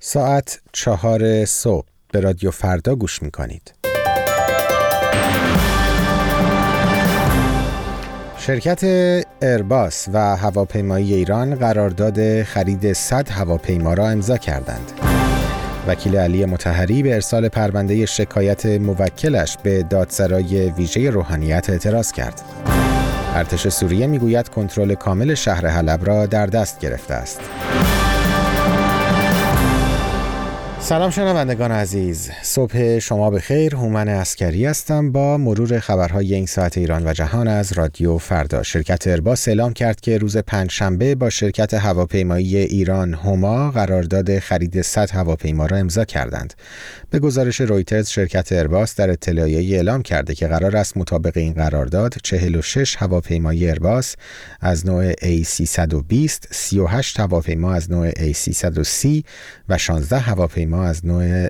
ساعت 4 صبح به رادیو فردا گوش می‌کنید. شرکت ایرباس و هواپیمایی ایران قرارداد خرید 100 هواپیما را امضا کردند. وکیل علی مطهری به ارسال پرونده شکایت موکلش به دادسرای ویژه روحانیت اعتراض کرد. ارتش سوریه میگوید کنترل کامل شهر حلب را در دست گرفته است. سلام شنوندگان عزیز، صبح شما بخیر. هومن عسکری هستم با مرور خبرهای این ساعت ایران و جهان از رادیو فردا. شرکت ایرباس اعلام کرد که روز پنجشنبه با شرکت هواپیمایی ایران هما قرارداد خرید 100 هواپیما را امضا کردند. به گزارش رویترز شرکت ایرباس در اطلاعیه‌ای اعلام کرده که قرار است مطابق این قرارداد 46 هواپیمای ایرباس از نوع A320، 38 هواپیما از نوع A330 و 16 هواپیما از نوع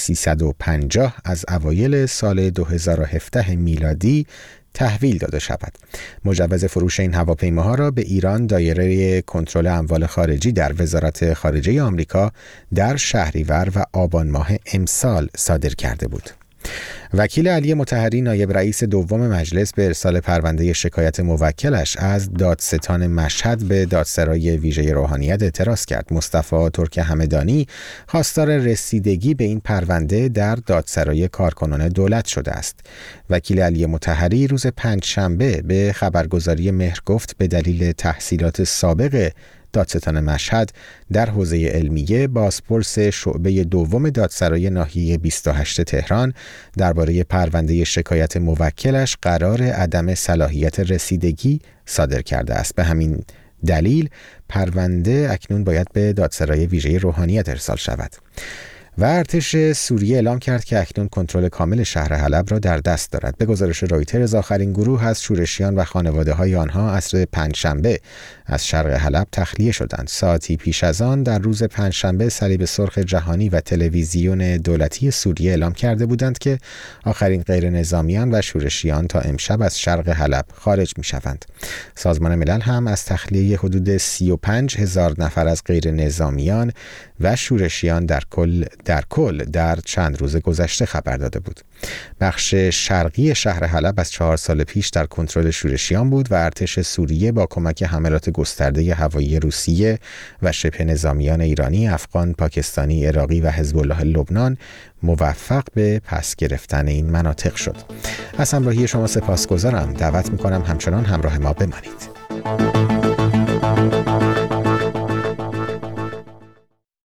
A350 از اوایل سال 2017 میلادی تحویل داده شود. مجوز فروش این هواپیماها را به ایران دایره کنترل اموال خارجی در وزارت خارجه آمریکا در شهریور و آبان ماه امسال صادر کرده بود. وکیل علی مطهری نایب رئیس دوم مجلس به ارسال پرونده شکایت موکلش از دادستان مشهد به دادسرای ویژه روحانیت اعتراض کرد. مصطفی ترک همدانی خواستار رسیدگی به این پرونده در دادسرای کارکنان دولت شده است. وکیل علی مطهری روز پنجشنبه به خبرگزاری مهر گفت به دلیل تحصیلات سابق دادستان مشهد در حوزه علمیه، بازپرس شعبه دوم دادسرای ناحیه 28 تهران درباره پرونده شکایت موکلش قرار عدم صلاحیت رسیدگی صادر کرده است. به همین دلیل پرونده اکنون باید به دادسرای ویژه روحانیت ارسال شود. و ارتش سوریه اعلام کرد که اکنون کنترل کامل شهر حلب را در دست دارد. به گزارش رویترز آخرین گروه از شورشیان و خانواده‌های آنها عصر پنجشنبه از شرق حلب تخلیه شدند. ساعتی پیش از آن در روز پنجشنبه صلیب سرخ جهانی و تلویزیون دولتی سوریه اعلام کرده بودند که آخرین غیر نظامیان و شورشیان تا امشب از شرق حلب خارج می‌شوند. سازمان ملل هم از تخلیه حدود 35,000 نفر از غیر نظامیان و شورشیان در کل در چند روز گذشته خبر داده بود. بخش شرقی شهر حلب از 4 سال پیش در کنترل شورشیان بود و ارتش سوریه با کمک حملات گسترده هوایی روسیه و شبه نظامیان ایرانی، افغان، پاکستانی، عراقی و حزب الله لبنان موفق به پس گرفتن این مناطق شد. از همراهی شما سپاسگزارم. دعوت می‌کنم همچنان همراه ما بمانید.